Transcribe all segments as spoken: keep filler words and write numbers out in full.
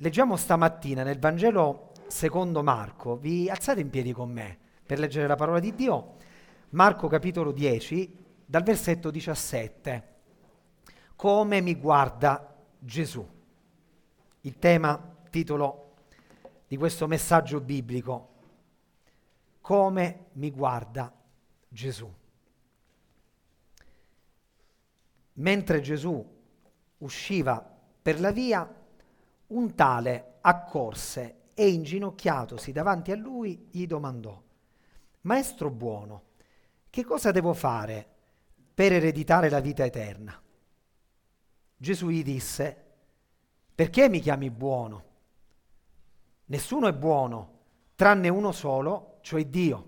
Leggiamo stamattina nel Vangelo secondo Marco. Vi alzate in piedi con me per leggere la parola di Dio. Marco capitolo dieci, dal versetto diciassette. Come mi guarda Gesù. Il tema, titolo di questo messaggio biblico. Come mi guarda Gesù. Mentre Gesù usciva per la via, un tale accorse e inginocchiatosi davanti a lui gli domandò: Maestro buono, che cosa devo fare per ereditare la vita eterna? Gesù gli disse: perché mi chiami buono? Nessuno è buono, tranne uno solo, cioè Dio.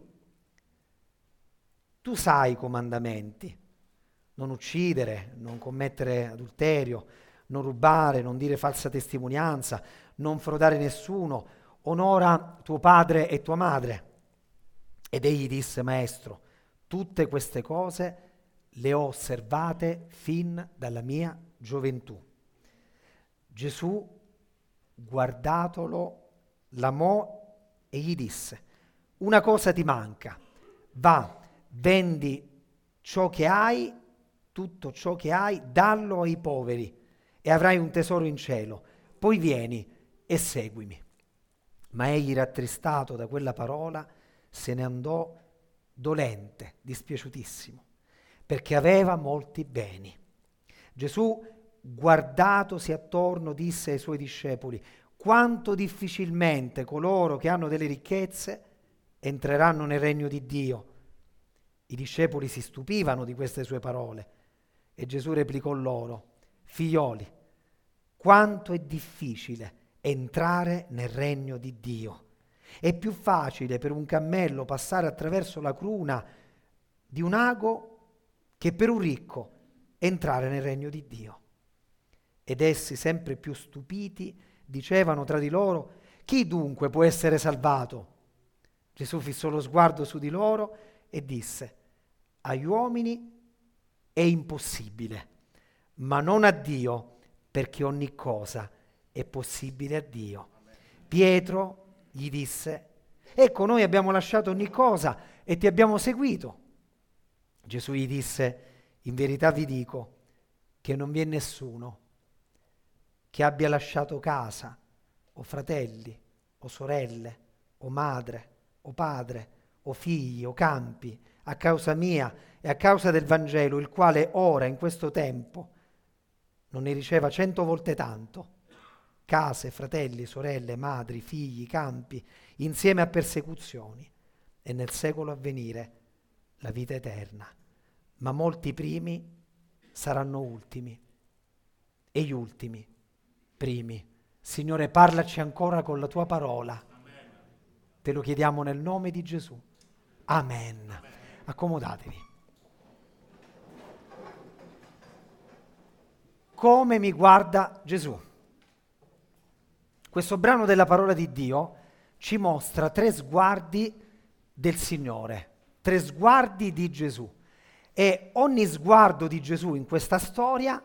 Tu sai i comandamenti: non uccidere, non commettere adulterio, non rubare, non dire falsa testimonianza, non frodare nessuno, onora tuo padre e tua madre. Ed egli disse: Maestro, tutte queste cose le ho osservate fin dalla mia gioventù. Gesù, guardatolo, l'amò e gli disse: una cosa ti manca, va, vendi ciò che hai, tutto ciò che hai, dallo ai poveri e avrai un tesoro in cielo, poi vieni e seguimi. Ma egli, rattristato da quella parola, se ne andò dolente, dispiaciutissimo, perché aveva molti beni. Gesù, guardatosi attorno, disse ai suoi discepoli: quanto difficilmente coloro che hanno delle ricchezze entreranno nel regno di Dio. I discepoli si stupivano di queste sue parole e Gesù replicò loro: figlioli, quanto è difficile entrare nel regno di Dio. È più facile per un cammello passare attraverso la cruna di un ago che per un ricco entrare nel regno di Dio. Ed essi, sempre più stupiti, dicevano tra di loro: chi dunque può essere salvato? Gesù fissò lo sguardo su di loro e disse: agli uomini è impossibile, ma non a Dio, perché ogni cosa è possibile a Dio. Pietro gli disse: ecco, noi abbiamo lasciato ogni cosa e ti abbiamo seguito. Gesù gli disse: in verità vi dico che non vi è nessuno che abbia lasciato casa, o fratelli, o sorelle, o madre, o padre, o figli, o campi, a causa mia e a causa del Vangelo, il quale ora, in questo tempo, non ne riceva cento volte tanto, case, fratelli, sorelle, madri, figli, campi, insieme a persecuzioni, e nel secolo a venire la vita eterna. Ma molti primi saranno ultimi, e gli ultimi primi. Signore, parlaci ancora con la tua parola. Amen. Te lo chiediamo nel nome di Gesù. Amen. Amen. Accomodatevi. Come mi guarda Gesù? Questo brano della parola di Dio ci mostra tre sguardi del Signore, tre sguardi di Gesù. E ogni sguardo di Gesù in questa storia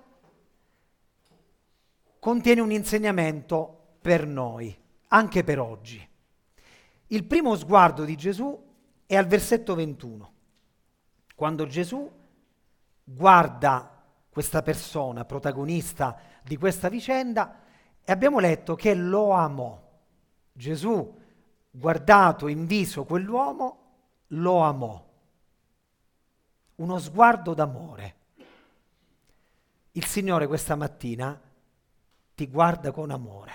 contiene un insegnamento per noi, anche per oggi. Il primo sguardo di Gesù è al versetto ventuno, quando Gesù guarda questa persona, protagonista di questa vicenda, e abbiamo letto che lo amò. Gesù, guardato in viso quell'uomo, lo amò. Uno sguardo d'amore. Il Signore questa mattina ti guarda con amore.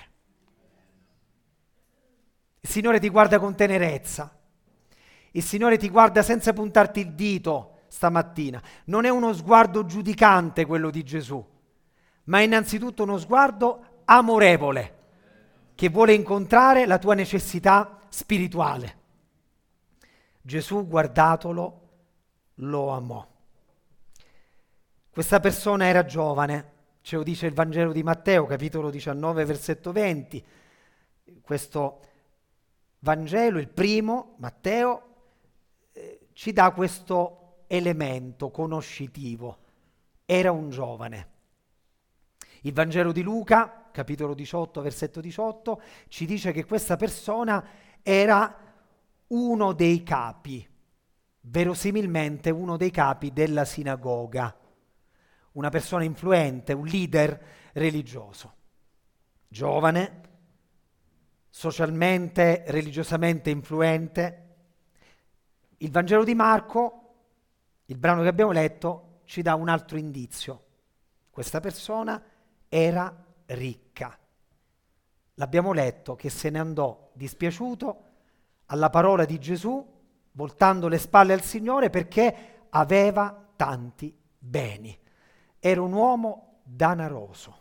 Il Signore ti guarda con tenerezza. Il Signore ti guarda senza puntarti il dito stamattina. Non è uno sguardo giudicante quello di Gesù, ma è innanzitutto uno sguardo amorevole che vuole incontrare la tua necessità spirituale. Gesù, guardatolo, lo amò. Questa persona era giovane, ce lo dice il Vangelo di Matteo, capitolo diciannove, versetto venti. Questo Vangelo, il primo, Matteo, eh, ci dà questo elemento conoscitivo. Era un giovane. Il Vangelo di Luca, capitolo diciotto, versetto diciotto, ci dice che questa persona era uno dei capi, verosimilmente uno dei capi della sinagoga, una persona influente, un leader religioso, giovane, socialmente, religiosamente influente. Il Vangelo di Marco, il brano che abbiamo letto, ci dà un altro indizio. Questa persona era ricca. L'abbiamo letto che se ne andò dispiaciuto alla parola di Gesù, voltando le spalle al Signore perché aveva tanti beni. Era un uomo danaroso.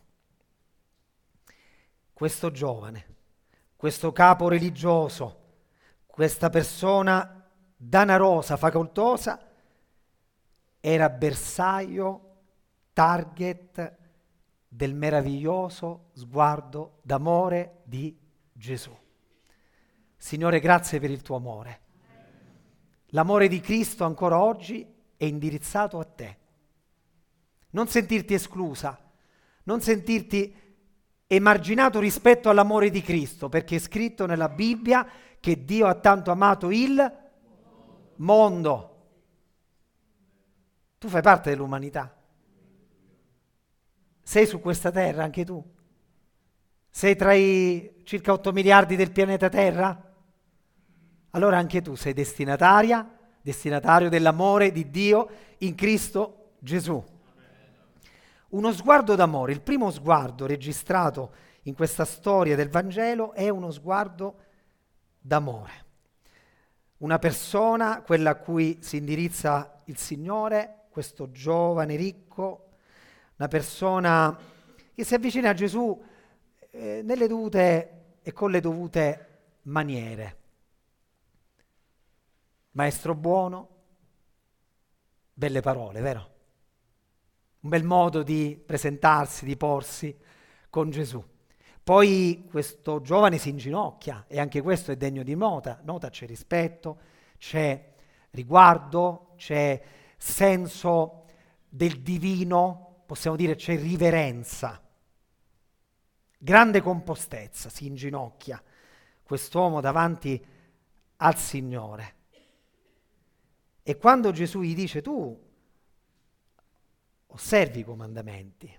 Questo giovane, questo capo religioso, questa persona danarosa, facoltosa, era bersaglio, target del meraviglioso sguardo d'amore di Gesù. Signore, grazie per il tuo amore. L'amore di Cristo ancora oggi è indirizzato a te. Non sentirti esclusa, non sentirti emarginato rispetto all'amore di Cristo, perché è scritto nella Bibbia che Dio ha tanto amato il mondo. Tu fai parte dell'umanità. Sei su questa terra anche tu? Sei tra i circa otto miliardi del pianeta Terra? Allora anche tu sei destinataria, destinatario dell'amore di Dio in Cristo Gesù. Uno sguardo d'amore, il primo sguardo registrato in questa storia del Vangelo è uno sguardo d'amore. Una persona, quella a cui si indirizza il Signore, questo giovane ricco, una persona che si avvicina a Gesù eh, nelle dovute e con le dovute maniere. Maestro buono, belle parole, vero? Un bel modo di presentarsi, di porsi con Gesù. Poi questo giovane si inginocchia e anche questo è degno di nota. Nota, c'è rispetto, c'è riguardo, c'è senso del divino, possiamo dire c'è riverenza. Grande compostezza, si inginocchia quest'uomo davanti al Signore. E quando Gesù gli dice tu osservi i comandamenti,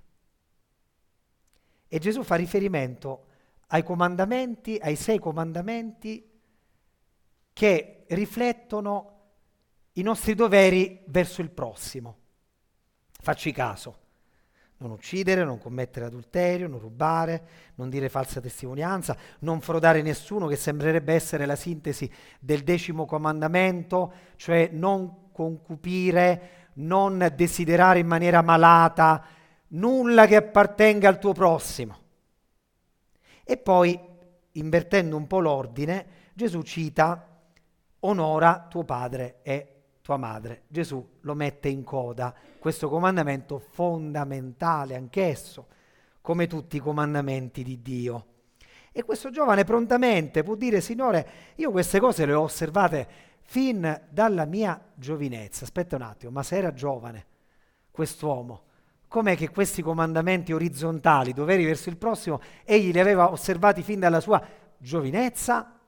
e Gesù fa riferimento ai comandamenti, ai sei comandamenti che riflettono i nostri doveri verso il prossimo. Facci caso: non uccidere, non commettere adulterio, non rubare, non dire falsa testimonianza, non frodare nessuno, che sembrerebbe essere la sintesi del decimo comandamento, cioè non concupire, non desiderare in maniera malata nulla che appartenga al tuo prossimo. E poi, invertendo un po' l'ordine, Gesù cita onora tuo padre e tua madre. Gesù lo mette in coda, questo comandamento fondamentale anch'esso, come tutti i comandamenti di Dio. E questo giovane prontamente può dire: Signore, io queste cose le ho osservate fin dalla mia giovinezza. Aspetta un attimo, ma se era giovane quest'uomo, com'è che questi comandamenti orizzontali, doveri verso il prossimo, egli li aveva osservati fin dalla sua giovinezza?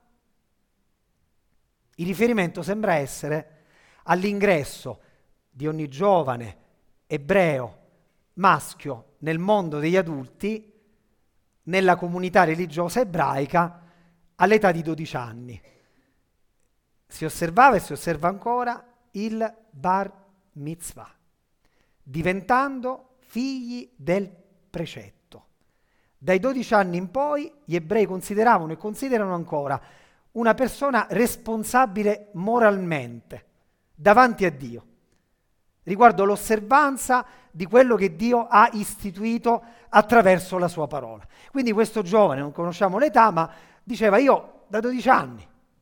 Il riferimento sembra essere all'ingresso di ogni giovane ebreo maschio nel mondo degli adulti, nella comunità religiosa ebraica, all'età di dodici anni. Si osservava e si osserva ancora il bar mitzvah, diventando figli del precetto. Dai dodici anni in poi gli ebrei consideravano e considerano ancora una persona responsabile moralmente davanti a Dio, riguardo l'osservanza di quello che Dio ha istituito attraverso la sua parola. Quindi questo giovane, non conosciamo l'età, ma diceva: io da dodici anni,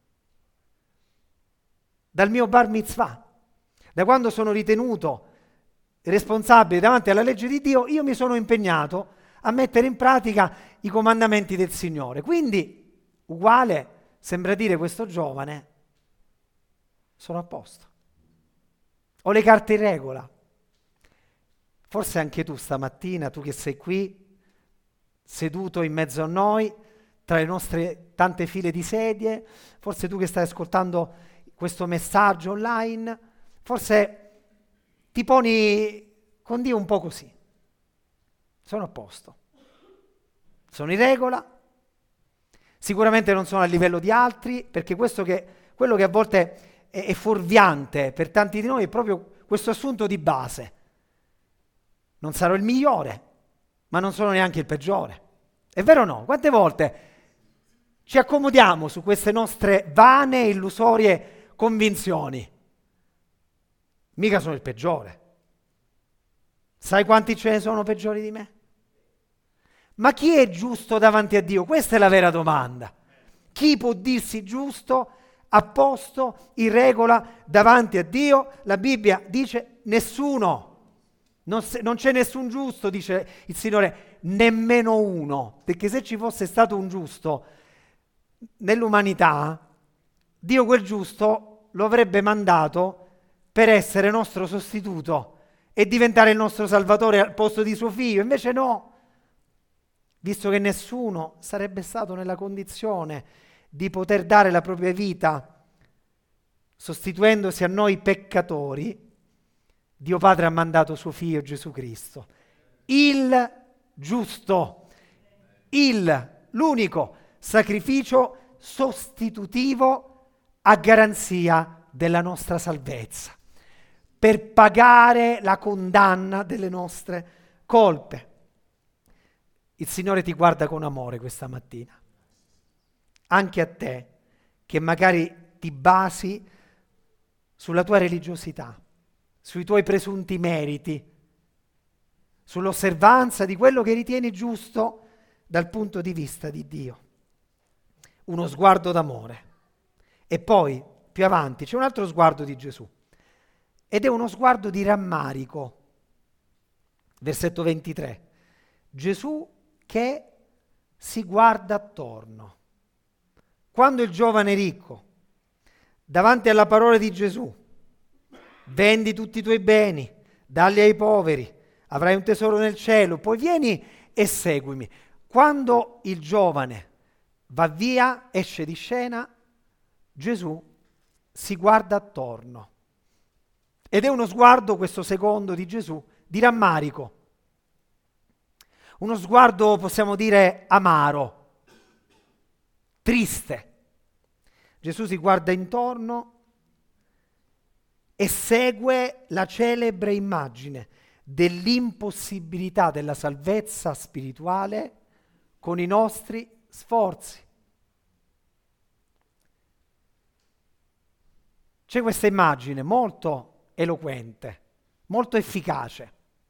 dal mio bar mitzvah, da quando sono ritenuto responsabile davanti alla legge di Dio, io mi sono impegnato a mettere in pratica i comandamenti del Signore. Quindi, uguale, sembra dire questo giovane, sono a posto. Ho le carte in regola. Forse anche tu stamattina, tu che sei qui, seduto in mezzo a noi, tra le nostre tante file di sedie, forse tu che stai ascoltando questo messaggio online, forse ti poni con Dio un po' così. Sono a posto, sono in regola, sicuramente non sono a livello di altri, perché questo che, quello che a volte è, è fuorviante per tanti di noi è proprio questo assunto di base. Non sarò il migliore, ma non sono neanche il peggiore. È vero o no? Quante volte ci accomodiamo su queste nostre vane e illusorie convinzioni? Mica sono il peggiore. Sai quanti ce ne sono peggiori di me? Ma chi è giusto davanti a Dio? Questa è la vera domanda. Chi può dirsi giusto, a posto, in regola, davanti a Dio? La Bibbia dice nessuno. Non, se, non c'è nessun giusto, dice il Signore, nemmeno uno. Perché se ci fosse stato un giusto nell'umanità, Dio quel giusto lo avrebbe mandato per essere nostro sostituto e diventare il nostro Salvatore al posto di suo figlio. Invece no, visto che nessuno sarebbe stato nella condizione di poter dare la propria vita sostituendosi a noi peccatori, Dio Padre ha mandato suo figlio Gesù Cristo, il giusto, il, l'unico sacrificio sostitutivo a garanzia della nostra salvezza, per pagare la condanna delle nostre colpe. Il Signore ti guarda con amore questa mattina, anche a te che magari ti basi sulla tua religiosità, sui tuoi presunti meriti, sull'osservanza di quello che ritieni giusto dal punto di vista di Dio. Uno sguardo d'amore. E poi, più avanti, c'è un altro sguardo di Gesù, ed è uno sguardo di rammarico. Versetto ventitré. Gesù che si guarda attorno. Quando il giovane ricco, davanti alla parola di Gesù, vendi tutti i tuoi beni, dalli ai poveri, avrai un tesoro nel cielo, poi vieni e seguimi. Quando il giovane va via, esce di scena, Gesù si guarda attorno. Ed è uno sguardo, questo secondo di Gesù, di rammarico. Uno sguardo, possiamo dire, amaro, triste. Gesù si guarda intorno e segue la celebre immagine dell'impossibilità della salvezza spirituale con i nostri sforzi. C'è questa immagine molto eloquente, molto efficace.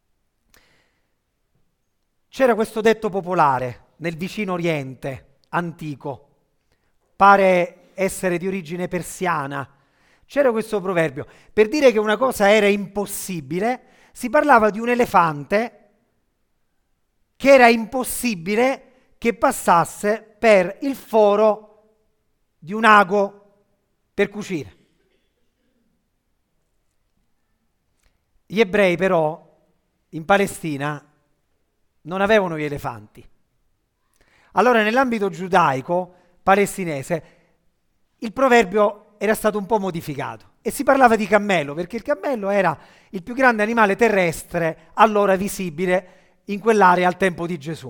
C'era questo detto popolare nel vicino Oriente antico, pare essere di origine persiana. C'era questo proverbio, per dire che una cosa era impossibile, si parlava di un elefante che era impossibile che passasse per il foro di un ago per cucire. Gli ebrei però in Palestina non avevano gli elefanti. Allora nell'ambito giudaico palestinese il proverbio era stato un po' modificato e si parlava di cammello, perché il cammello era il più grande animale terrestre allora visibile in quell'area al tempo di Gesù.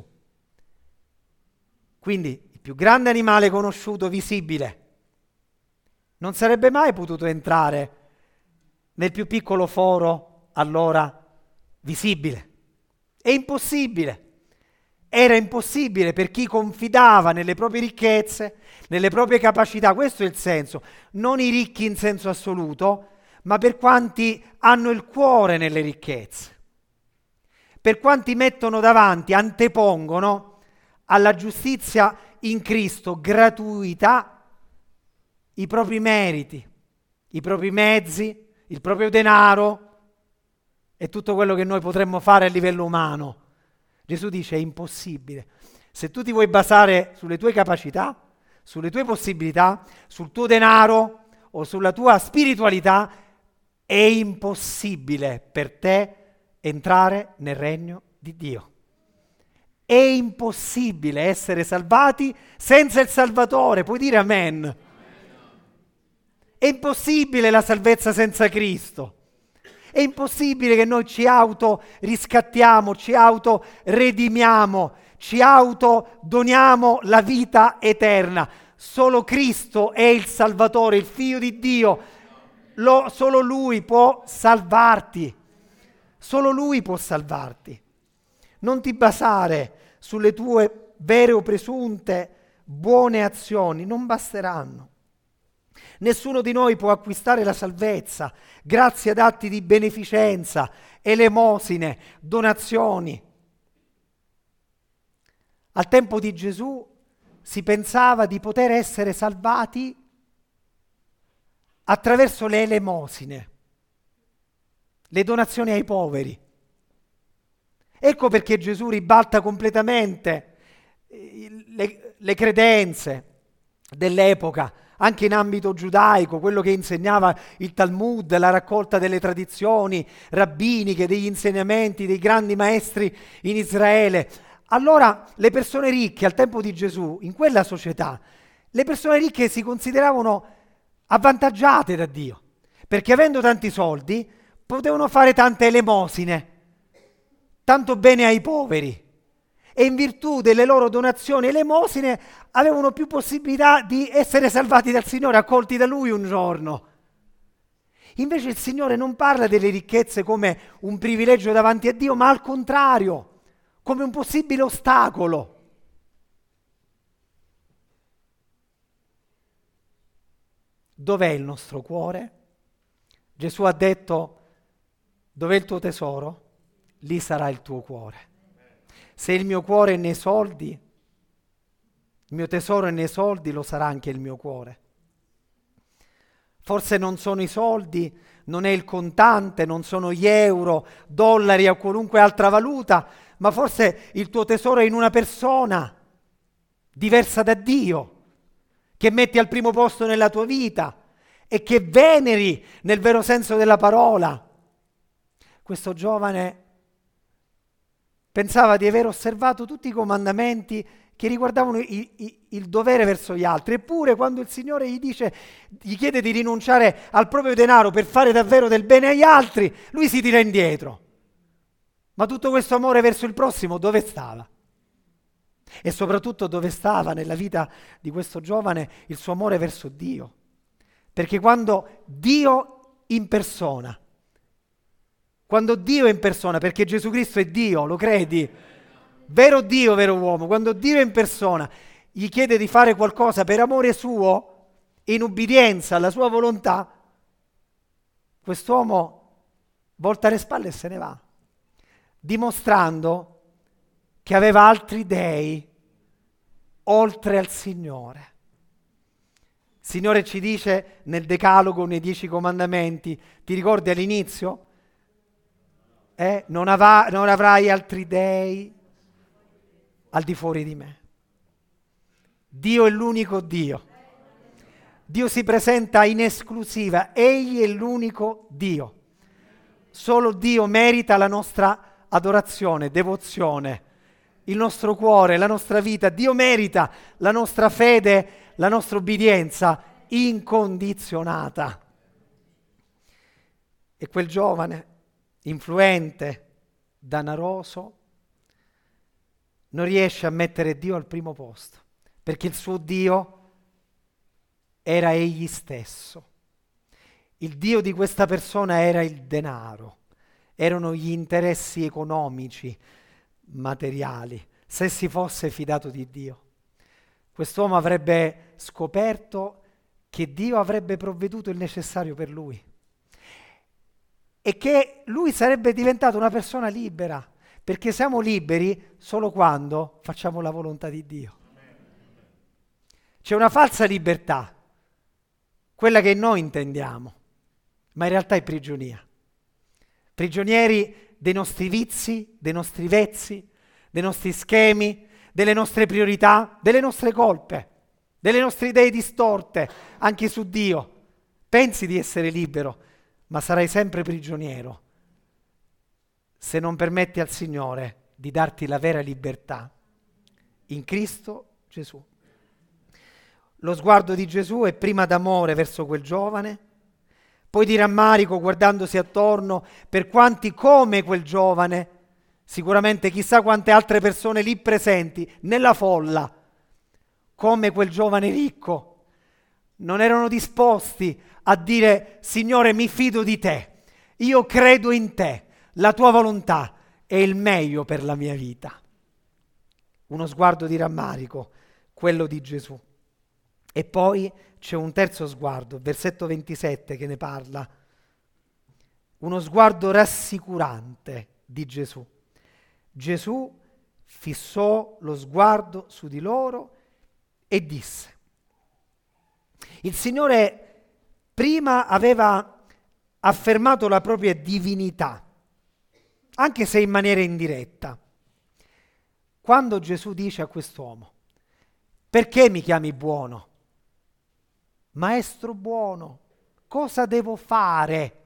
Quindi il più grande animale conosciuto visibile non sarebbe mai potuto entrare nel più piccolo foro allora visibile. È impossibile. Era impossibile per chi confidava nelle proprie ricchezze, nelle proprie capacità. Questo è il senso. Non i ricchi in senso assoluto, ma per quanti hanno il cuore nelle ricchezze. Per quanti mettono davanti, antepongono alla giustizia in Cristo gratuità i propri meriti, i propri mezzi, il proprio denaro e tutto quello che noi potremmo fare a livello umano. Gesù dice è impossibile. Se tu ti vuoi basare sulle tue capacità, sulle tue possibilità, sul tuo denaro o sulla tua spiritualità, è impossibile per te entrare nel regno di Dio. È impossibile essere salvati senza il Salvatore, puoi dire amen? È impossibile la salvezza senza Cristo. È impossibile che noi ci autoriscattiamo, ci autoredimiamo, ci autodoniamo la vita eterna. Solo Cristo è il Salvatore, il Figlio di Dio. Lo, solo Lui può salvarti. Solo Lui può salvarti. Non ti basare sulle tue vere o presunte buone azioni, non basteranno. Nessuno di noi può acquistare la salvezza grazie ad atti di beneficenza, elemosine, donazioni. Al tempo di Gesù si pensava di poter essere salvati attraverso le elemosine, le donazioni ai poveri. Ecco perché Gesù ribalta completamente le, le credenze dell'epoca, anche in ambito giudaico, quello che insegnava il Talmud, la raccolta delle tradizioni rabbiniche, degli insegnamenti dei grandi maestri in Israele. Allora le persone ricche al tempo di Gesù, in quella società, le persone ricche si consideravano avvantaggiate da Dio, perché avendo tanti soldi potevano fare tante elemosine, tanto bene ai poveri. E in virtù delle loro donazioni e elemosine avevano più possibilità di essere salvati dal Signore, accolti da Lui un giorno. Invece il Signore non parla delle ricchezze come un privilegio davanti a Dio, ma al contrario, come un possibile ostacolo. Dov'è il nostro cuore? Gesù ha detto, dov'è il tuo tesoro? Lì sarà il tuo cuore. Se il mio cuore è nei soldi, il mio tesoro è nei soldi, lo sarà anche il mio cuore. Forse non sono i soldi, non è il contante, non sono gli euro, dollari o qualunque altra valuta, ma forse il tuo tesoro è in una persona diversa da Dio, che metti al primo posto nella tua vita e che veneri nel vero senso della parola. Questo giovane pensava di aver osservato tutti i comandamenti che riguardavano i, i, il dovere verso gli altri, eppure quando il Signore gli dice, gli chiede di rinunciare al proprio denaro per fare davvero del bene agli altri, lui si tira indietro. Ma tutto questo amore verso il prossimo dove stava? E soprattutto dove stava nella vita di questo giovane il suo amore verso Dio? Perché quando Dio in persona, quando Dio è in persona, perché Gesù Cristo è Dio, lo credi? Vero Dio, vero uomo, quando Dio è in persona gli chiede di fare qualcosa per amore suo, in ubbidienza alla sua volontà, quest'uomo volta le spalle e se ne va, dimostrando che aveva altri dei oltre al Signore. Il Signore ci dice nel Decalogo, nei Dieci Comandamenti, ti ricordi all'inizio? Eh? Non, ava- non avrai altri dei al di fuori di me. Dio è l'unico Dio. Dio si presenta in esclusiva, Egli è l'unico Dio. Solo Dio merita la nostra adorazione, devozione, il nostro cuore, la nostra vita. Dio merita la nostra fede, la nostra obbedienza incondizionata. E quel giovane influente, danaroso, non riesce a mettere Dio al primo posto, perché il suo Dio era egli stesso. Il Dio di questa persona era il denaro, erano gli interessi economici, materiali. Se si fosse fidato di Dio, quest'uomo avrebbe scoperto che Dio avrebbe provveduto il necessario per lui e che lui sarebbe diventato una persona libera, perché siamo liberi solo quando facciamo la volontà di Dio. C'è una falsa libertà, quella che noi intendiamo, ma in realtà è prigionia. Prigionieri dei nostri vizi, dei nostri vezzi, dei nostri schemi, delle nostre priorità, delle nostre colpe, delle nostre idee distorte anche su Dio. Pensi di essere libero, ma sarai sempre prigioniero se non permetti al Signore di darti la vera libertà in Cristo Gesù. Lo sguardo di Gesù è prima d'amore verso quel giovane, poi di rammarico guardandosi attorno per quanti come quel giovane, sicuramente chissà quante altre persone lì presenti, nella folla, come quel giovane ricco, non erano disposti a dire: Signore, mi fido di te, io credo in te, la tua volontà è il meglio per la mia vita. Uno sguardo di rammarico, quello di Gesù. E poi c'è un terzo sguardo, versetto ventisette, che ne parla. Uno sguardo rassicurante di Gesù. Gesù fissò lo sguardo su di loro e disse: il Signore prima aveva affermato la propria divinità, anche se in maniera indiretta. Quando Gesù dice a quest'uomo: perché mi chiami buono? Maestro buono, cosa devo fare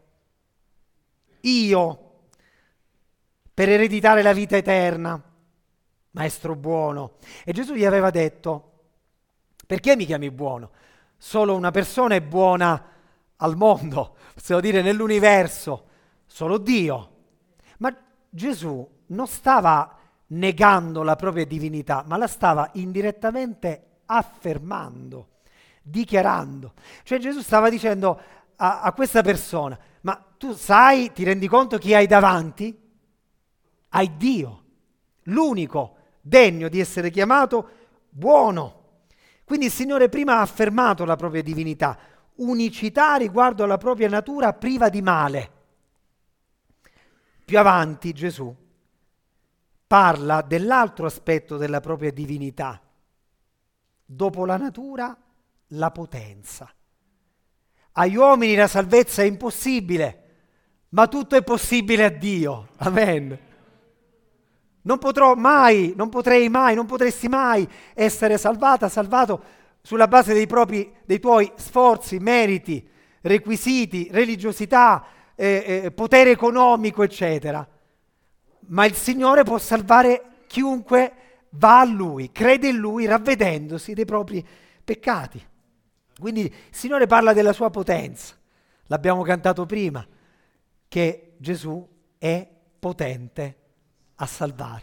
io per ereditare la vita eterna? Maestro buono. E Gesù gli aveva detto: perché mi chiami buono? Solo una persona è buona al mondo, possiamo dire nell'universo, solo Dio. Ma Gesù non stava negando la propria divinità, ma la stava indirettamente affermando, dichiarando. Cioè Gesù stava dicendo a, a questa persona: ma tu sai, ti rendi conto chi hai davanti? Hai Dio, l'unico degno di essere chiamato buono. Quindi il Signore prima ha affermato la propria divinità, unicità riguardo alla propria natura priva di male. Più avanti Gesù parla dell'altro aspetto della propria divinità. Dopo la natura, la potenza. Agli uomini la salvezza è impossibile, ma tutto è possibile a Dio. Amen. Non potrò mai, non potrei mai, non potresti mai essere salvata, salvato sulla base dei propri, dei tuoi sforzi, meriti, requisiti, religiosità, eh, eh, potere economico, eccetera. Ma il Signore può salvare chiunque va a Lui, crede in Lui, ravvedendosi dei propri peccati. Quindi il Signore parla della sua potenza. L'abbiamo cantato prima, che Gesù è potente a salvare.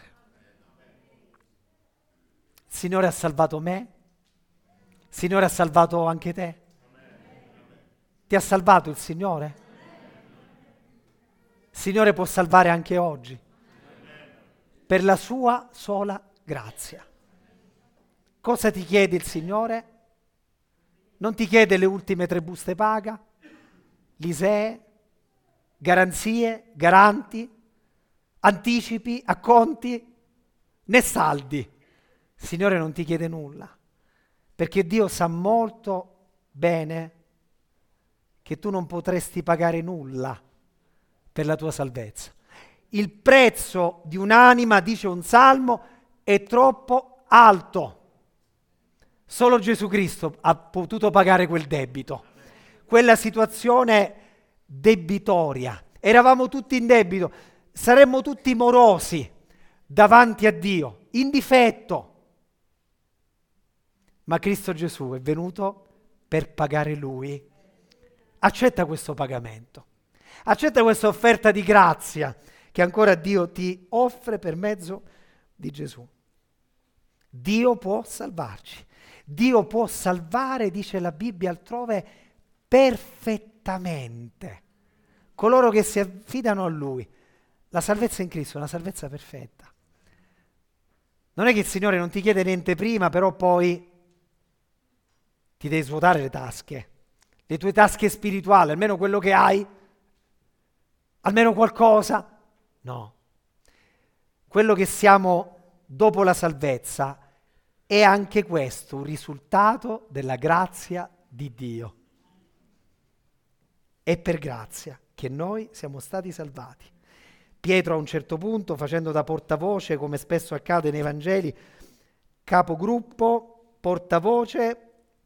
Il Signore ha salvato me, il Signore ha salvato anche te. Ti ha salvato il Signore? Il Signore può salvare anche oggi, per la sua sola grazia. Cosa ti chiede il Signore? Non ti chiede le ultime tre buste paga, l'Isee, garanzie, garanti, anticipi, acconti, né saldi. Il Signore non ti chiede nulla, perché Dio sa molto bene che tu non potresti pagare nulla per la tua salvezza. Il prezzo di un'anima, dice un salmo, è troppo alto. Solo Gesù Cristo ha potuto pagare quel debito, quella situazione debitoria. Eravamo tutti in debito, saremmo tutti morosi davanti a Dio, in difetto. Ma Cristo Gesù è venuto per pagare Lui. Accetta questo pagamento, accetta questa offerta di grazia che ancora Dio ti offre per mezzo di Gesù. Dio può salvarci. Dio può salvare, dice la Bibbia altrove, perfettamente coloro che si affidano a Lui. La salvezza in Cristo è una salvezza perfetta. Non è che il Signore non ti chiede niente prima, però poi ti devi svuotare le tasche, le tue tasche spirituali, almeno quello che hai, almeno qualcosa. No. Quello che siamo dopo la salvezza è anche questo un risultato della grazia di Dio. È per grazia che noi siamo stati salvati. Pietro a un certo punto, facendo da portavoce, come spesso accade nei Vangeli, capogruppo, portavoce,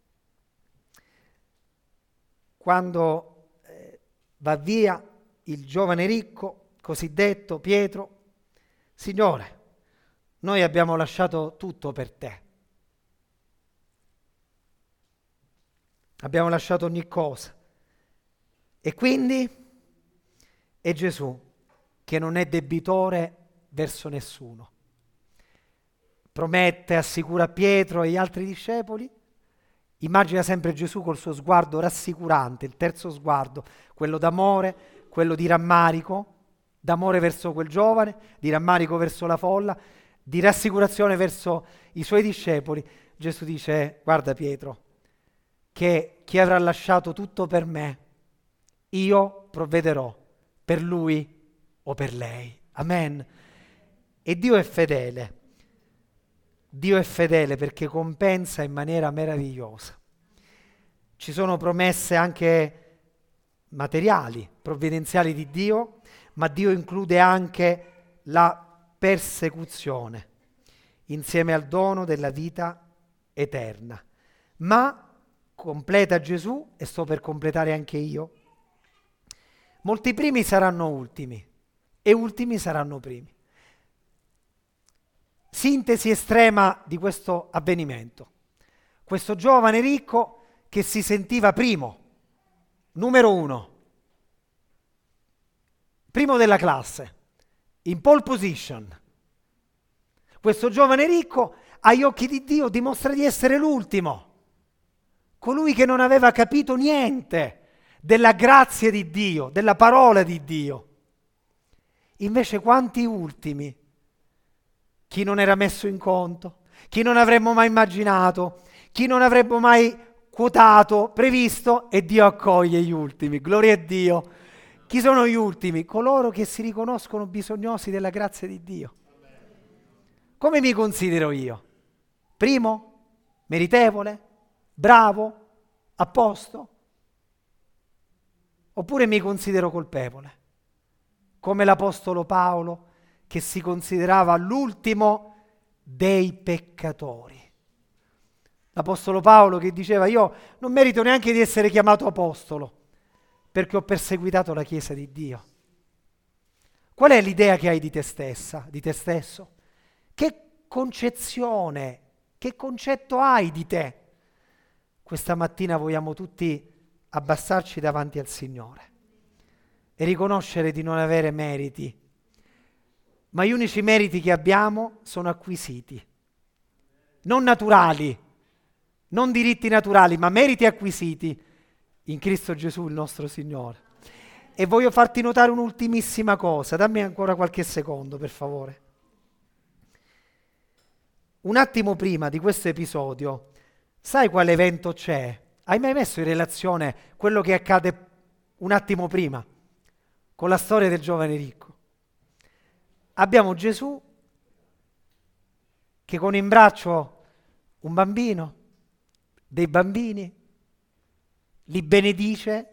quando eh, va via il giovane ricco, cosiddetto Pietro: Signore, noi abbiamo lasciato tutto per te. Abbiamo lasciato ogni cosa. E quindi è Gesù che non è debitore verso nessuno. Promette, assicura a Pietro e agli altri discepoli. Immagina sempre Gesù col suo sguardo rassicurante, il terzo sguardo, quello d'amore, quello di rammarico, d'amore verso quel giovane, di rammarico verso la folla, di rassicurazione verso i suoi discepoli. Gesù dice: guarda Pietro, che chi avrà lasciato tutto per me, io provvederò per lui o per lei. Amen. E Dio è fedele. Dio è fedele perché compensa in maniera meravigliosa. Ci sono promesse anche materiali, provvidenziali di Dio, ma Dio include anche la persecuzione insieme al dono della vita eterna. Ma completa Gesù, e sto per completare anche io, molti primi saranno ultimi e ultimi saranno primi. Sintesi estrema di questo avvenimento. Questo giovane ricco che si sentiva primo, numero uno, primo della classe, in pole position. Questo giovane ricco, agli occhi di Dio, dimostra di essere l'ultimo, colui che non aveva capito niente della grazia di Dio, della parola di Dio. Invece quanti ultimi? Chi non era messo in conto, chi non avremmo mai immaginato, chi non avremmo mai quotato, previsto, e Dio accoglie gli ultimi. Gloria a Dio. Chi sono gli ultimi? Coloro che si riconoscono bisognosi della grazia di Dio. Come mi considero io? Primo? Meritevole? Bravo? A posto? Oppure mi considero colpevole? Come l'Apostolo Paolo, che si considerava l'ultimo dei peccatori. L'Apostolo Paolo che diceva: io non merito neanche di essere chiamato apostolo, perché ho perseguitato la Chiesa di Dio. Qual è l'idea che hai di te stessa, di te stesso? Che concezione, che concetto hai di te? Questa mattina vogliamo tutti abbassarci davanti al Signore e riconoscere di non avere meriti, ma gli unici meriti che abbiamo sono acquisiti, non naturali, non diritti naturali, ma meriti acquisiti in Cristo Gesù il nostro Signore. E voglio farti notare un'ultimissima cosa, dammi ancora qualche secondo per favore. Un attimo prima di questo episodio, sai quale evento c'è? Hai mai messo in relazione quello che accade un attimo prima con la storia del giovane ricco? Abbiamo Gesù che con in braccio un bambino, dei bambini, li benedice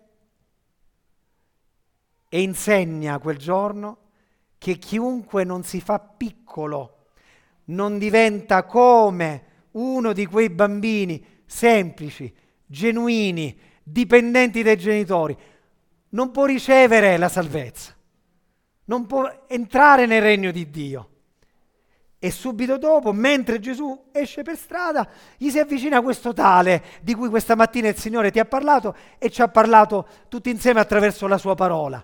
e insegna quel giorno che chiunque non si fa piccolo, non diventa come uno di quei bambini semplici, genuini, dipendenti dai genitori, non può ricevere la salvezza, non può entrare nel regno di Dio. E subito dopo, mentre Gesù esce per strada, gli si avvicina questo tale di cui questa mattina il Signore ti ha parlato e ci ha parlato tutti insieme attraverso la sua parola.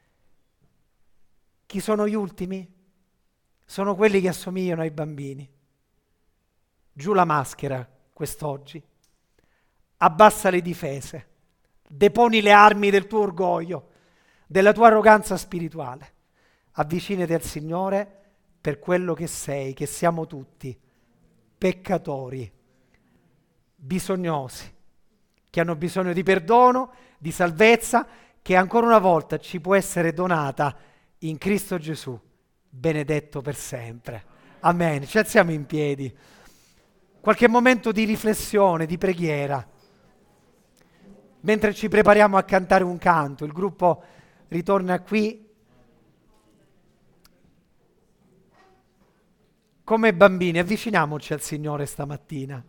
Chi sono gli ultimi? Sono quelli che assomigliano ai bambini. Giù la maschera quest'oggi, abbassa le difese, deponi le armi del tuo orgoglio, della tua arroganza spirituale, avvicinati al Signore per quello che sei, che siamo tutti, peccatori, bisognosi, che hanno bisogno di perdono, di salvezza, che ancora una volta ci può essere donata in Cristo Gesù, benedetto per sempre. Amen. Ci alziamo in piedi. Qualche momento di riflessione, di preghiera. Mentre ci prepariamo a cantare un canto, il gruppo ritorna qui. Come bambini, avviciniamoci al Signore stamattina.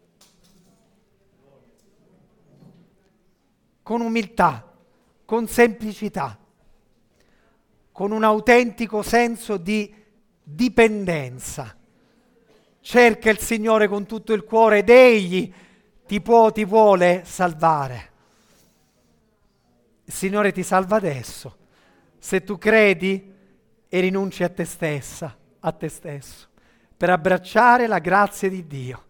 Con umiltà, con semplicità, con un autentico senso di dipendenza Cerca il Signore con tutto il cuore ed Egli ti può, ti vuole salvare. Il Signore ti salva adesso, se tu credi e rinunci a te stessa, a te stesso, per abbracciare la grazia di Dio.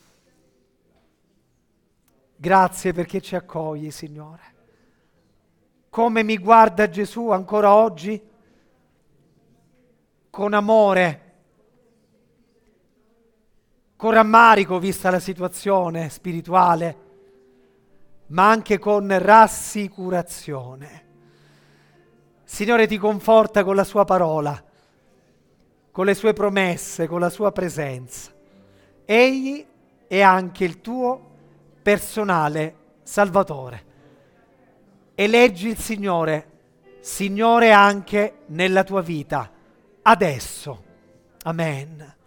Grazie perché ci accogli, Signore. Come mi guarda Gesù ancora oggi? Con amore, con rammarico vista la situazione spirituale, ma anche con rassicurazione. Signore ti conforta con la sua parola, con le sue promesse, con la sua presenza. Egli è anche il tuo personale Salvatore. Eleggi il Signore, Signore anche nella tua vita, adesso. Amen.